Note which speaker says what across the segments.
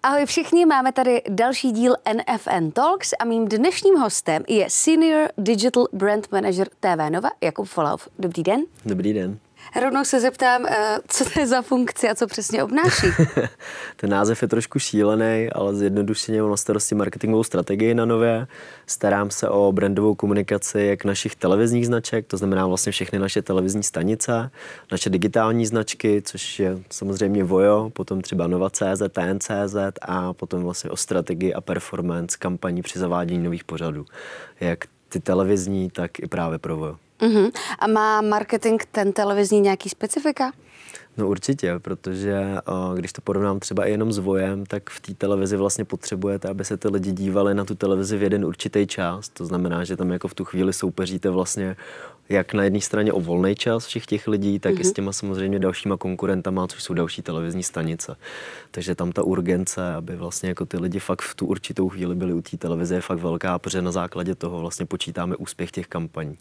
Speaker 1: Ahoj všichni, máme tady další díl NFN Talks a mým dnešním hostem je Senior Digital Brand Manager TV Nova Jakub Folauf. Dobrý den.
Speaker 2: Dobrý den.
Speaker 1: Rovnou se zeptám, co to je za funkce a co přesně obnáší?
Speaker 2: Ten název je trošku šílený, ale zjednodušeně mám na starosti marketingovou strategii na Nově. Starám se o brandovou komunikaci jak našich televizních značek, to znamená vlastně všechny naše televizní stanice, naše digitální značky, což je samozřejmě Vojo, potom třeba Nova.cz, TN.cz a potom vlastně o strategii a performance kampaní při zavádění nových pořadů. Jak ty televizní, tak i právě pro Vojo.
Speaker 1: Uh-huh. A má marketing ten televizní nějaký specifika?
Speaker 2: No určitě, protože když to porovnám třeba i jenom s Vojem, tak v té televizi vlastně potřebujete, aby se ty lidi dívali na tu televizi v jeden určitý čas. To znamená, že tam jako v tu chvíli soupeříte vlastně jak na jedné straně o volný čas všech těch lidí, tak i s těma samozřejmě dalšíma konkurentama, což jsou další televizní stanice. Takže tam ta urgence, aby vlastně jako ty lidi fakt v tu určitou chvíli byli u té televize, je fakt velká, protože na základě toho vlastně počítáme úspěch těch kampaní.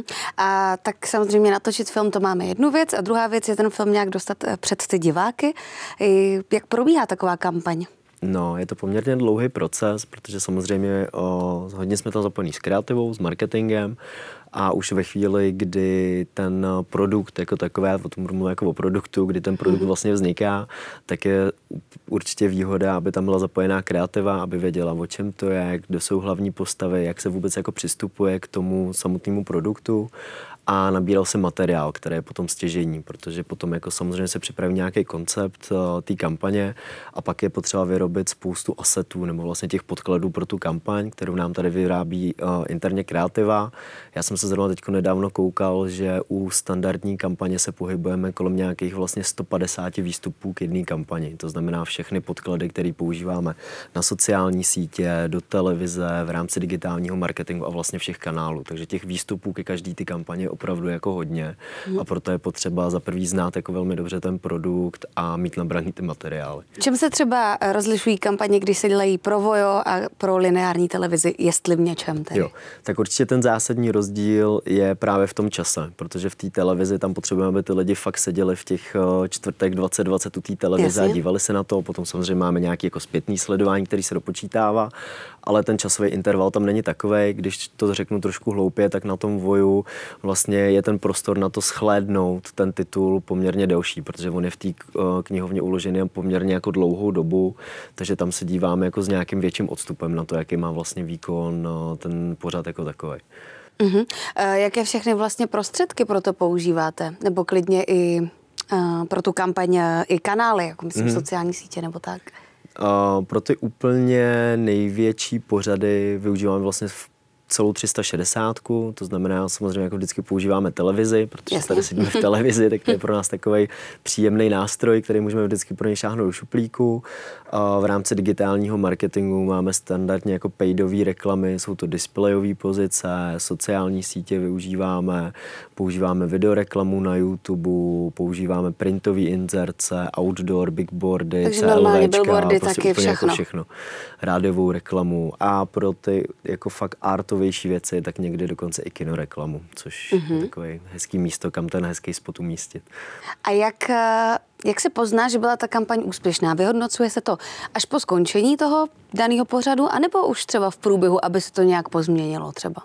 Speaker 1: A tak samozřejmě natočit film, to máme jednu věc a druhá věc je ten film nějak dostat před ty diváky. Jak probíhá taková kampaň?
Speaker 2: No, je to poměrně dlouhý proces, protože samozřejmě hodně jsme tam zapojení s kreativou, s marketingem a už ve chvíli, kdy ten produkt jako takové, o tom mluvím jako o produktu, kdy ten produkt vlastně vzniká, tak je určitě výhoda, aby tam byla zapojená kreativa, aby věděla, o čem to je, kdo jsou hlavní postavy, jak se vůbec jako přistupuje k tomu samotnému produktu. A nabíral se materiál, který je potom stěžejní, protože potom jako samozřejmě se připraví nějaký koncept té kampaně a pak je potřeba vyrobit spoustu asetů nebo vlastně těch podkladů pro tu kampaň, kterou nám tady vyrábí interně kreativa. Já jsem se zrovna teď nedávno koukal, že u standardní kampaně se pohybujeme kolem nějakých vlastně 150 výstupů k jedné kampani. To znamená všechny podklady, které používáme na sociální sítě, do televize, v rámci digitálního marketingu a vlastně všech kanálů. Takže těch výstupů ke každé ty kampani opravdu jako hodně a proto je potřeba za prvý znát jako velmi dobře ten produkt a mít nabraný ty materiály.
Speaker 1: Čem se třeba rozlišují kampaně, když se dělají pro Vojo a pro lineární televizi, jestli v něčem tedy?
Speaker 2: Jo, tak určitě ten zásadní rozdíl je právě v tom čase, protože v té televizi tam potřebujeme, aby ty lidi fakt seděli v těch čtvrtek 2020 u té televize a dívali se na to, potom samozřejmě máme nějaké jako zpětný sledování, který se dopočítává, ale ten časový interval tam není takovej, když to řeknu trošku hloupě, tak na tom Voju vlastně je ten prostor na to shlédnout ten titul poměrně delší, protože on je v té knihovně uložený poměrně jako dlouhou dobu, takže tam se díváme jako s nějakým větším odstupem na to, jaký má vlastně výkon ten pořad jako takový.
Speaker 1: Jaké všechny vlastně prostředky pro to používáte? Nebo klidně i pro tu kampaň i kanály, jako myslím sociální sítě nebo tak?
Speaker 2: Pro ty úplně největší pořady využíváme vlastně celou 360, to znamená samozřejmě jako vždycky používáme televizi, protože tady sedíme v televizi, tak to je pro nás takový příjemný nástroj, který můžeme vždycky pro něj šáhnout do šuplíku. V rámci digitálního marketingu máme standardně jako paidové reklamy, jsou to displejové pozice, sociální sítě využíváme, používáme videoreklamu na YouTube, používáme printové inzerce, outdoor, bigboardy,
Speaker 1: takže normálně billboardy,
Speaker 2: prostě
Speaker 1: taky
Speaker 2: úplně
Speaker 1: všechno.
Speaker 2: Jako všechno. Rádiovou reklamu a pro ty jako fakt artovější věci, tak někdy dokonce i kinoreklamu, což je takový hezký místo, kam ten hezký spot umístit.
Speaker 1: A jak se pozná, že byla ta kampaň úspěšná? Vyhodnocuje se to až po skončení toho daného pořadu, anebo už třeba v průběhu, aby se to nějak pozměnilo třeba?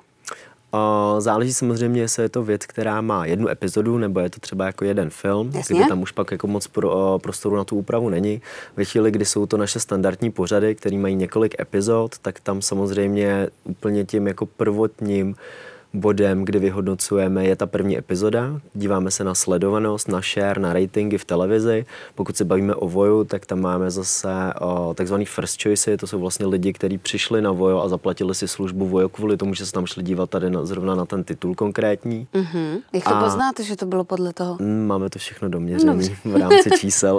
Speaker 2: Záleží samozřejmě, jestli je to věc, která má jednu epizodu, nebo je to třeba jako jeden film, kdy tam už pak jako moc prostoru na tu úpravu není. Ve chvíli, kdy jsou to naše standardní pořady, které mají několik epizod, tak tam samozřejmě úplně tím jako prvotním bodem, kdy vyhodnocujeme, je ta první epizoda. Díváme se na sledovanost, na share, na ratingy v televizi. Pokud se bavíme o Voju, tak tam máme zase takzvaný first choice, to jsou vlastně lidi, kteří přišli na Vojo a zaplatili si službu Vojo kvůli tomu, že se tam šli dívat tady zrovna na ten titul konkrétní.
Speaker 1: Jak to poznáte, že to bylo podle toho?
Speaker 2: Máme to všechno doměřené v rámci čísel.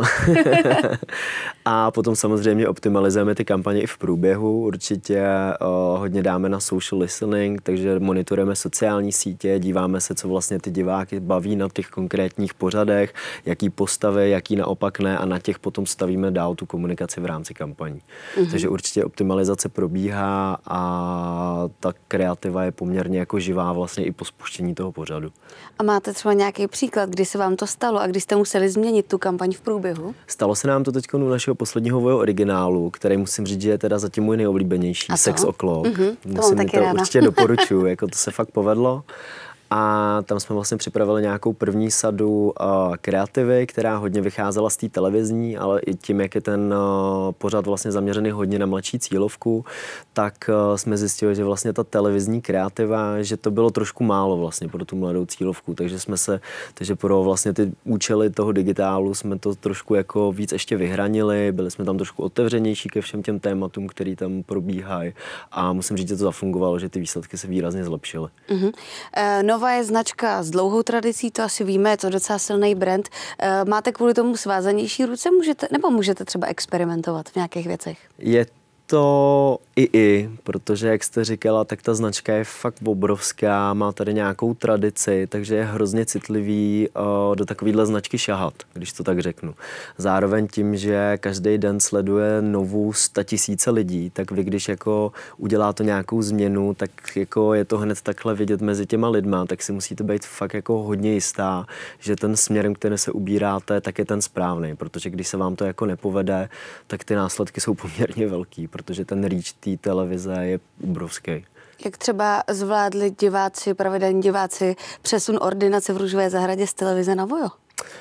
Speaker 2: A potom samozřejmě optimalizujeme ty kampaně i v průběhu. Určitě hodně dáme na social listening, takže monitorujeme sociální sítě, díváme se, co vlastně ty diváky baví na těch konkrétních pořadech, jaký postavy, jaký naopak ne a na těch potom stavíme dál tu komunikaci v rámci kampaní. Takže určitě optimalizace probíhá a ta kreativa je poměrně jako živá vlastně i po spuštění toho pořadu.
Speaker 1: A máte třeba nějaký příklad, kdy se vám to stalo a kdy jste museli změnit tu kampaň v průběhu?
Speaker 2: Stalo se nám to teď u našeho posledního Vojo originálu, který musím říct, že je teda zatím můj nejoblíbenější, Sex O'Clock. Musím to určitě doporučuji, jako to se fakt povedlo. A tam jsme vlastně připravili nějakou první sadu kreativy, která hodně vycházela z té televizní, ale i tím, jak je ten pořad vlastně zaměřený hodně na mladší cílovku, tak jsme zjistili, že vlastně ta televizní kreativa, že to bylo trošku málo vlastně pro tu mladou cílovku, takže pro vlastně ty účely toho digitálu jsme to trošku jako víc ještě vyhranili, byli jsme tam trošku otevřenější ke všem těm tématům, který tam probíhají a musím říct, že to zafungovalo, že ty výsledky se výrazně zlepšily.
Speaker 1: Nova je značka s dlouhou tradicí, to asi víme, je to docela silný brand. Máte kvůli tomu svázanější ruce, můžete třeba experimentovat v nějakých věcech? Je
Speaker 2: to protože, jak jste říkala, tak ta značka je fakt obrovská, má tady nějakou tradici, takže je hrozně citlivý do takovéhle značky šahat, když to tak řeknu. Zároveň tím, že každý den sleduje novou 100 000 lidí, tak vy, když jako uděláte nějakou změnu, tak jako je to hned takhle vidět mezi těma lidma, tak si musíte být fakt jako hodně jistá, že ten směrem, který se ubíráte, tak je ten správný, protože když se vám to jako nepovede, tak ty následky jsou poměrně velký, protože ten reach té televize je obrovský.
Speaker 1: Jak třeba zvládli pravidelní diváci přesun ordinace v Růžové zahradě z televize na Vojo?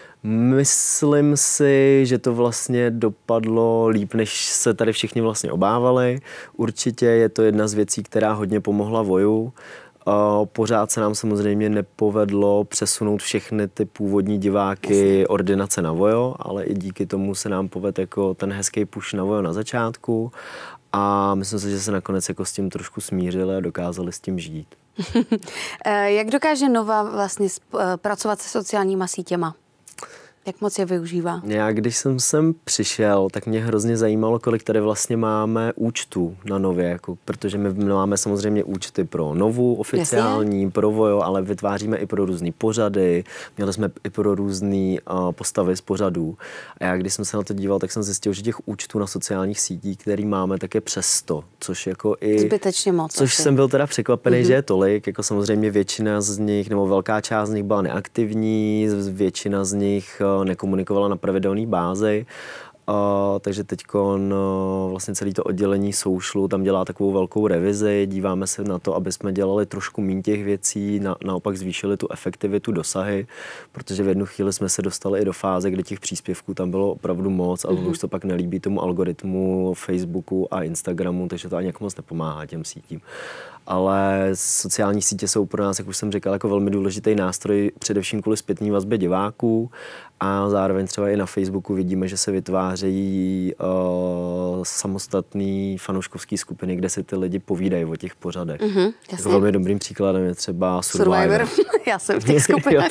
Speaker 2: Myslím si, že to vlastně dopadlo líp, než se tady všichni vlastně obávali. Určitě je to jedna z věcí, která hodně pomohla Voju. Pořád se nám samozřejmě nepovedlo přesunout všechny ty původní diváky ordinace na Vojo, ale i díky tomu se nám povedl jako ten hezký push na Vojo na začátku a myslím si, že se nakonec jako s tím trošku smířili a dokázali s tím žít.
Speaker 1: Jak dokáže Nova vlastně pracovat se sociálníma sítěma? Jak moc je využívá?
Speaker 2: Já, když jsem sem přišel, tak mě hrozně zajímalo, kolik tady vlastně máme účtů na Nově, jako, protože my máme samozřejmě účty pro Novu oficiální, pro Vojo, ale vytváříme i pro různý pořady, měli jsme i pro různý postavy z pořadů. A já, když jsem se na to díval, tak jsem zjistil, že těch účtů na sociálních sítích, který máme, tak je přes 100, což jako i...
Speaker 1: Zbytečně moc.
Speaker 2: Což jsem byl teda překvapený, že je tolik, jako samozřejmě většina z nich, nebo velká část z nich byla neaktivní, většina z nich nekomunikovala na pravidelné bázi, takže teď vlastně celé to oddělení Socialu tam dělá takovou velkou revizi, díváme se na to, aby jsme dělali trošku méně těch věcí, naopak zvýšili tu efektivitu, dosahy, protože v jednu chvíli jsme se dostali i do fáze, kde těch příspěvků tam bylo opravdu moc a už to pak nelíbí tomu algoritmu Facebooku a Instagramu, takže to ani jako moc nepomáhá těm sítím. Ale sociální sítě jsou pro nás, jak už jsem říkal, jako velmi důležitý nástroj, především kvůli zpětné vazbě diváků a zároveň třeba i na Facebooku vidíme, že se vytvářejí samostatné fanouškovské skupiny, kde si ty lidi povídají o těch pořadech. Jako velmi dobrým příkladem je třeba Survivor.
Speaker 1: Já jsem v těch skupinách.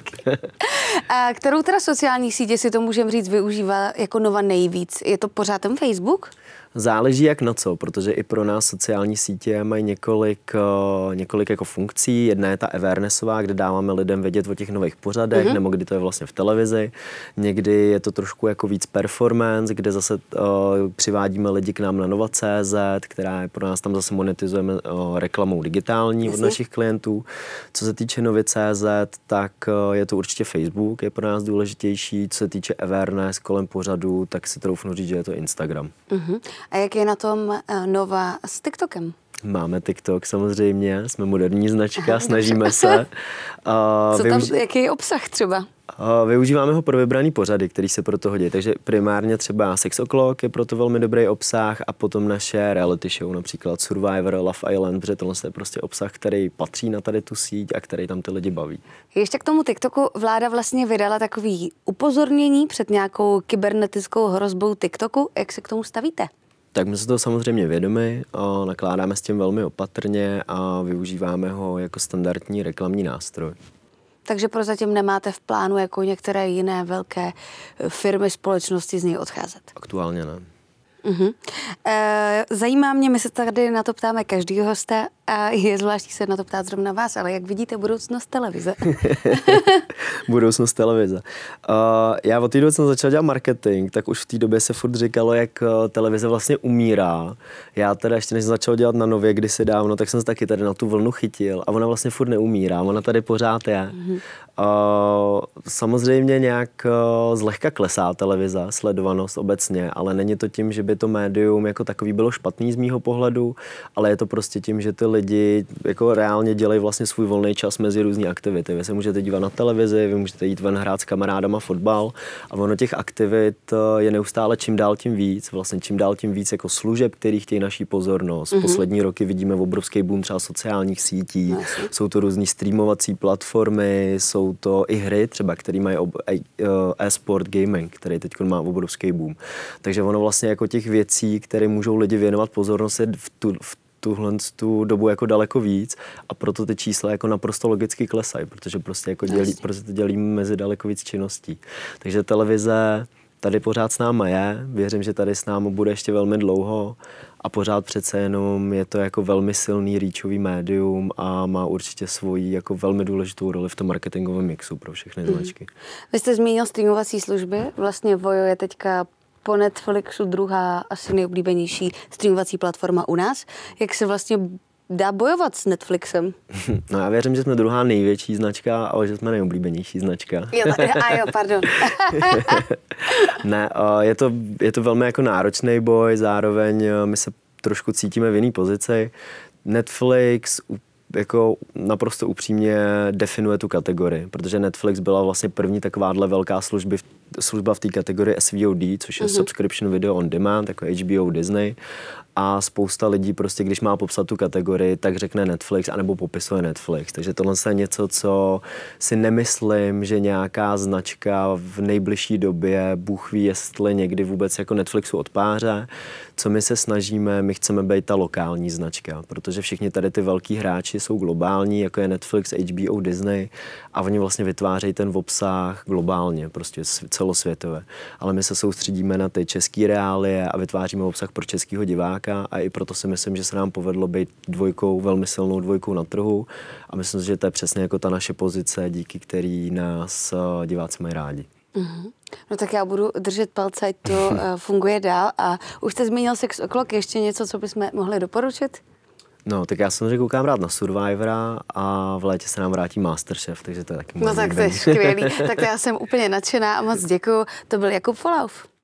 Speaker 1: A kterou teda sociální sítě, si to můžeme říct, využívá jako Nova nejvíc? Je to pořád ten Facebook?
Speaker 2: Záleží jak na co, protože i pro nás sociální sítě mají několik jako funkcí. Jedna je ta awarenessová, kde dáváme lidem vědět o těch nových pořadech, nebo kdy to je vlastně v televizi. Někdy je to trošku jako víc performance, kde zase přivádíme lidi k nám na Nova.cz, která je pro nás, tam zase monetizujeme reklamou digitální od našich klientů. Co se týče Novy.cz, tak je to určitě Facebook, je pro nás důležitější. Co se týče awareness kolem pořadu, tak si troufnu říct, že je to Instagram.
Speaker 1: A jak je na tom Nova s TikTokem?
Speaker 2: Máme TikTok samozřejmě, jsme moderní značka, snažíme se.
Speaker 1: Jaký je obsah třeba?
Speaker 2: Využíváme ho pro vybraný pořady, který se pro to hodí. Takže primárně třeba Sex O'Clock je proto velmi dobrý obsah a potom naše reality show, například Survivor, Love Island, protože tohle je prostě obsah, který patří na tady tu síť a který tam ty lidi baví.
Speaker 1: Ještě k tomu TikToku vláda vlastně vydala takový upozornění před nějakou kybernetickou hrozbou TikToku. Jak se k tomu stavíte?
Speaker 2: Tak my se toho samozřejmě vědomi, nakládáme s tím velmi opatrně a využíváme ho jako standardní reklamní nástroj.
Speaker 1: Takže prozatím nemáte v plánu jako některé jiné velké firmy, společnosti z něj odcházet?
Speaker 2: Aktuálně ne.
Speaker 1: Zajímá mě, my se tady na to ptáme každýho hosta a je zvláštní se na to ptát zrovna vás, ale jak vidíte budoucnost televize?
Speaker 2: Budoucnost televize. Já od té doby jsem začal dělat marketing, tak už v té době se furt říkalo, jak televize vlastně umírá. Já teda ještě než jsem začal dělat na Nově kdysi dávno, tak jsem se taky tady na tu vlnu chytil a ona vlastně furt neumírá, ona tady pořád je. Samozřejmě nějak zlehka klesá televize, sledovanost obecně, ale není to tím, že by to médium jako takový bylo špatný z mýho pohledu, ale je to prostě tím, že ty lidi jako reálně dělají vlastně svůj volný čas mezi různý aktivity. Vy se můžete dívat na televizi, vy můžete jít ven hrát s kamarádama fotbal a ono těch aktivit je neustále čím dál tím víc, vlastně čím dál tím víc jako služeb, který chtějí naší pozornost. Poslední roky vidíme obrovský boom třeba sociálních sítí, jsou to různý streamovací platformy, jsou to i hry třeba, které mají e-sport gaming, který teď má obrovský boom. Takže ono vlastně jako těch věcí, které můžou lidi věnovat pozornost, je v tu dobu jako daleko víc a proto ty čísla jako naprosto logicky klesají, protože prostě jako dělíme mezi daleko víc činností. Takže televize tady pořád s náma je, věřím, že tady s námi bude ještě velmi dlouho a pořád přece jenom je to jako velmi silný reachový médium a má určitě svoji jako velmi důležitou roli v tom marketingovém mixu pro všechny značky.
Speaker 1: Vy jste zmínil streamovací služby, vlastně Vojo je teďka po Netflixu druhá asi nejoblíbenější streamovací platforma u nás. Jak se vlastně dá bojovat s Netflixem?
Speaker 2: No já věřím, že jsme druhá největší značka, ale že jsme nejoblíbenější značka.
Speaker 1: Jo, pardon.
Speaker 2: Ne, je to velmi jako náročný boj, zároveň my se trošku cítíme v jiný pozici. Netflix jako naprosto upřímně definuje tu kategorii, protože Netflix byla vlastně první takováhle velká služba v té kategorii SVOD, což je Subscription Video on Demand, jako HBO, Disney. A spousta lidí prostě, když má popsat tu kategorii, tak řekne Netflix, anebo popisuje Netflix. Takže tohle je něco, co si nemyslím, že nějaká značka v nejbližší době, Bůh ví, jestli někdy vůbec jako Netflixu odpáře. Co my se snažíme, my chceme být ta lokální značka, protože všichni tady ty velký hráči jsou globální, jako je Netflix, HBO, Disney a oni vlastně vytvářejí ten obsah globálně, prostě celosvětové. Ale my se soustředíme na ty české reálie a vytváříme obsah pro českého diváka a i proto si myslím, že se nám povedlo být velmi silnou dvojkou na trhu a myslím si, že to je přesně jako ta naše pozice, díky který nás diváci mají rádi.
Speaker 1: No tak já budu držet palce, ať to funguje dál a už jste zmínil Sex O'Clock, ještě něco, co bychom mohli doporučit?
Speaker 2: No, tak já samozřejmě koukám rád na Survivora a v létě se nám vrátí Masterchef, takže to je taky
Speaker 1: No tak to je skvělý, tak já jsem úplně nadšená a moc děkuju. To byl Jakub Folauf.